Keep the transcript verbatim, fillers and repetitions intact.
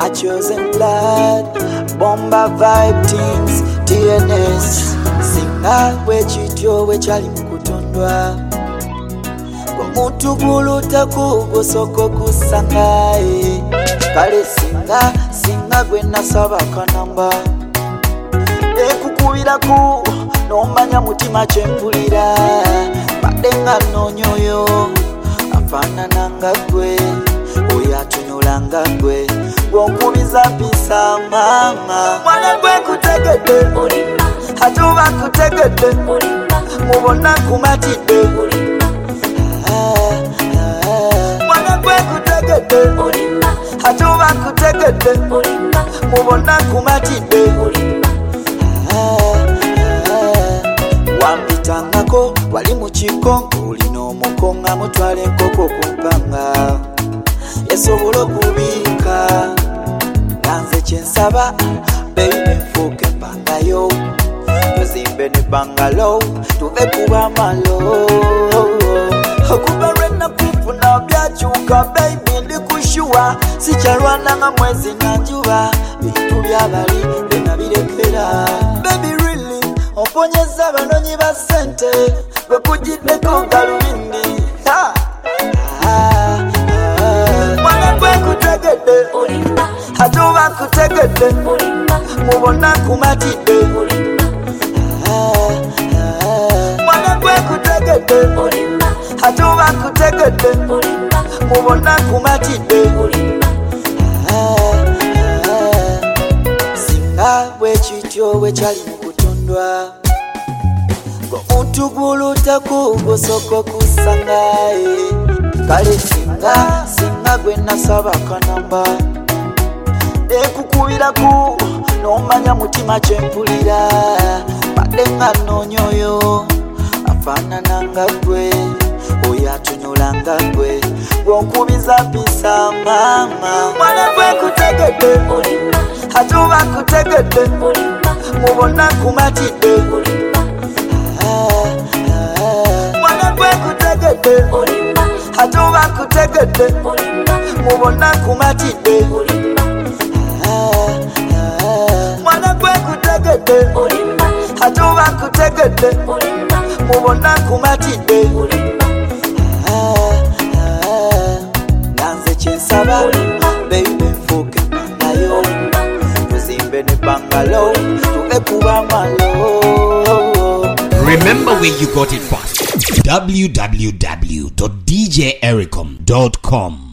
chosen blood. Bomba vibe teams, D N S. Singa wechityo wechali mukutondwa. Omuntu buluta kugosoko kusangaye. Kale singa, singa gwe nasaba kanamba. Ekukubiraku nomanya mutima kyempulira. Badenga nonyoyo afaanana nga gwe. Oyo atunula nga gwe. Gw'onkubiza mpisa mama. Mwana gwe kutegedde mulima. Atuba kutegedde mulima. Mubona kumatidde mulima. Mwana gwe kutegedde mulima. Atuba kutegedde mulima. Mubona kumatidde mulima. Wampitangako wali mu kikonko olina omukonga mutwala enkoko ku mpanga. Esobola okubiika nanze kyensaba baby nfuuke mpangayo. Tuzimbe ne bangalo tuve kuba malo. Okuba lwena kufuna byakyuka baby ndi kushuwa. Sikyalwana nga mwezi na njuba. Bintu byabali byonna birekera. Baby really omponyeza abanonyi ba ssente. Bwe kugiddeko galubindi. Mwana gwe kutegedde mulima. Atuba kutegedde mulima. Mubona kumatidde mulima. Mwana gwe kutegedde mulima. Atuba kutegedde mulima. Mubona kumatidde mulima. Singa bwekityo bwekyali mukutondwa. Omuntu guluta kugosoko kusangaye. Kale singa, singa gwe nasaba kanamba. Ekukubiraku nomanya mutima kyempulira. Badenga nonyoyo afaanana nga gwe. Oyo atunula nga gwe. Gw'onkubiza mpisa mama. Mwana gwe kutegedde mulima. Atuba kutegedde mulima. Mubona kumatidde mulima. Mwana gwe kutegedde mulima. Atuba kutegedde mulima. Mubona kumatidde mulima. Mwana gwe kutegedde mulima. Atuba kutegedde mulima. Mubona kumatidde mulima. Nanze kyensaba baby nfuuke mpangayo. Tuzimbe ne bangalo tuve kuba malo. Remember where you got it first. w w w dot d j ericom dot com